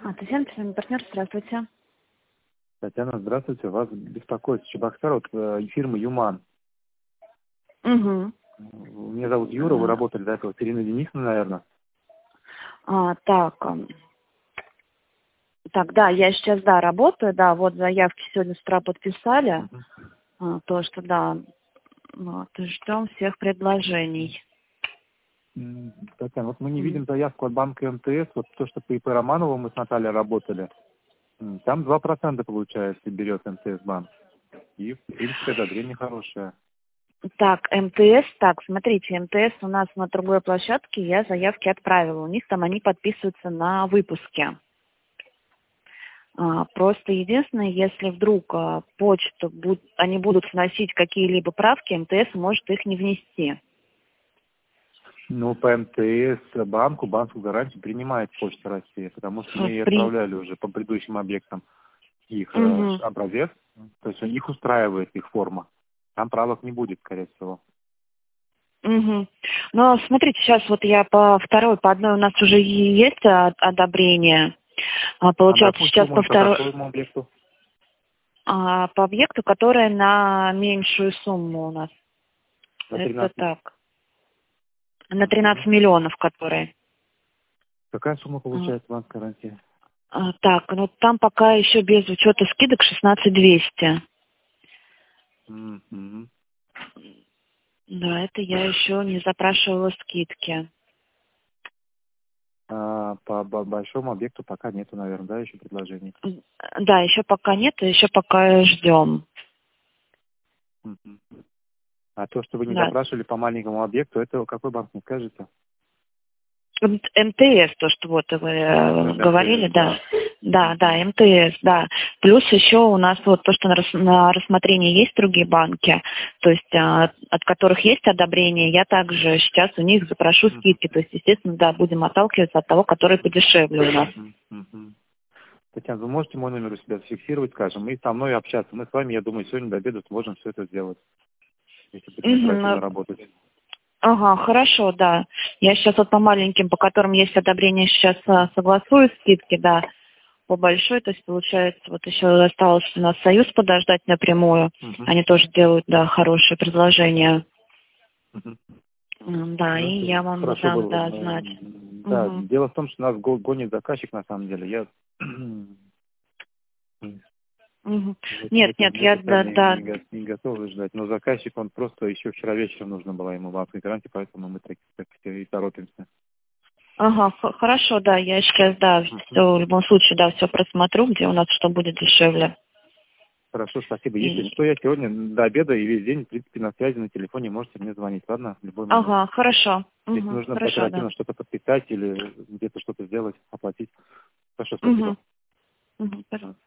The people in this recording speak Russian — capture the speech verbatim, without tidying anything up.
А, Татьяна, член партнер, здравствуйте. Татьяна, здравствуйте. Вас беспокоит Чебоксар от э, фирмы Юман. Угу. Меня зовут Юра, вы работали до этого с Ириной Денисовной, наверное. А, так, ам, так, да, я сейчас, да, работаю, да, вот заявки сегодня с утра подписали, Мгм. а, то, что, да, вот, ждем всех предложений. М, Татьяна, вот мы не М. видим заявку от банка МТС, вот то, что по ИП Романову мы с Натальей работали. М, Там два процента получается берет МТС банк. И, в принципе, одобрение хорошее. Так, МТС, так, смотрите, МТС у нас на другой площадке, я заявки отправила, у них там они подписываются на выпуске. А, Просто единственное, если вдруг а, почту буд- они будут вносить какие-либо правки, МТС может их не внести. Ну, по МТС банку, банку гарантию принимает Почта России, потому что мы Ну, ей При... отправляли уже по предыдущим объектам их э, Мгм. образец. То есть их устраивает их форма. Там правок не будет, скорее всего. Мгм. Но смотрите, сейчас вот я по второй, по одной у нас уже и есть а, одобрение. А, А на Получается, какую сейчас сумму по и по второй, какому объекту? а, по объекту, которая на меньшую сумму у нас. На Это тринадцать. так. На тринадцать Мгм. миллионов, которые. Какая сумма А, получается банк гарантии? а, Так, ну там пока еще без учета скидок шестнадцать двести. Мгм. Да, это я еще не запрашивала скидки. А по бо- большому объекту пока нету, наверное, да, еще предложений. М, Да, еще пока нет, еще пока ждем. Мгм. А то, что вы не Да. запрашивали по маленькому объекту, это какой банк, не скажете? М- МТС, то, что вот вы э, Это говорили, МТС, да. да. Да, да, Мгм. МТС, да. Плюс еще у нас вот то, что на, рас- на рассмотрении есть другие банки, то есть а, от которых есть одобрение, я также сейчас у них запрошу Мгм. скидки. То есть, естественно, да, будем отталкиваться от того, который подешевле у нас. Мгм. Мгм. Татьяна, вы можете мой номер у себя зафиксировать, скажем, и со мной общаться. Мы с вами, я думаю, сегодня до обеда сможем все это сделать, если будем Мгм, оперативно а, работать. Ага, хорошо, да. Я сейчас вот по маленьким, по которым есть одобрение, сейчас а, согласую скидки, да. По большой, то есть получается, вот еще осталось у нас Союз подождать напрямую. Мгм. Они тоже делают, да, хорошие предложения. Мгм. М, Да, и Ну, это я вам хорошо дам, было да, бы. знать. М, Да, Угу. дело в том, что нас го- гонит заказчик на самом деле. Я Угу. в, в Нет, это, нет, в я, это да, стадии да. не, го- не готов ждать. Но заказчик, он просто еще вчера вечером нужно было ему банковской гарантии, поэтому мы так, так и торопимся. Ага, х- хорошо, да, я сейчас, да, Мгм. все, в любом случае, да, все просмотрю, где у нас что будет дешевле. Хорошо, спасибо. Если И... что, я сегодня до обеда и весь день, в принципе, на связи, на телефоне можете мне звонить, ладно? В любой момент. Ага, хорошо. Если Угу, нужно хорошо, да. оперативно что-то подписать или где-то что-то сделать, оплатить. Хорошо, спасибо. Угу. Угу, пожалуйста.